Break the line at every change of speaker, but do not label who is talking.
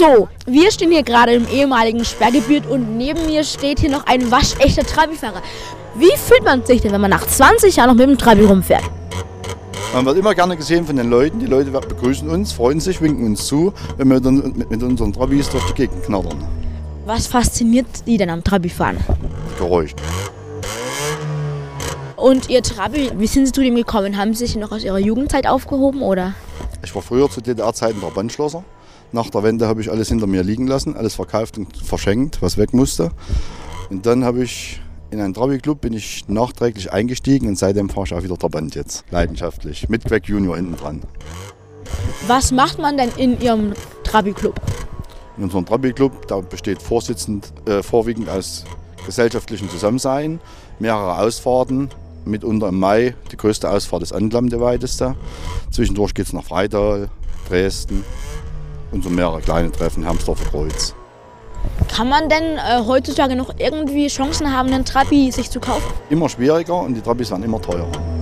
So, wir stehen hier gerade im ehemaligen Sperrgebiet und neben mir steht hier noch ein waschechter Trabi-Fahrer. Wie fühlt man sich denn, wenn man nach 20 Jahren noch mit dem Trabi rumfährt?
Man wird immer gerne gesehen von den Leuten. Die Leute begrüßen uns, freuen sich, winken uns zu, wenn wir mit unseren Trabis durch die Gegend knattern.
Was fasziniert die denn am Trabi-Fahren?
Geräusch.
Und Ihr Trabi, wie sind Sie zu dem gekommen? Haben Sie sich noch aus Ihrer Jugendzeit aufgehoben, oder?
Ich war früher zu DDR-Zeiten der Bandschlosser. Nach der Wende habe ich alles hinter mir liegen lassen, alles verkauft und verschenkt, was weg musste. Und dann habe ich in einen Trabi-Club bin ich nachträglich eingestiegen und seitdem fahre ich auch wieder Trabant jetzt, leidenschaftlich, mit Queck Junior hinten dran.
Was macht man denn in Ihrem Trabi-Club?
In unserem Trabi-Club, da besteht vorwiegend aus gesellschaftlichem Zusammensein, mehrere Ausfahrten, mitunter im Mai, die größte Ausfahrt ist Antlam, die weiteste. Zwischendurch geht es nach Freital, Dresden und so mehrere kleine Treffen, Hermsdorfer Kreuz.
Kann man denn heutzutage noch irgendwie Chancen haben, einen Trabi sich zu kaufen?
Immer schwieriger und die Trabis werden immer teurer.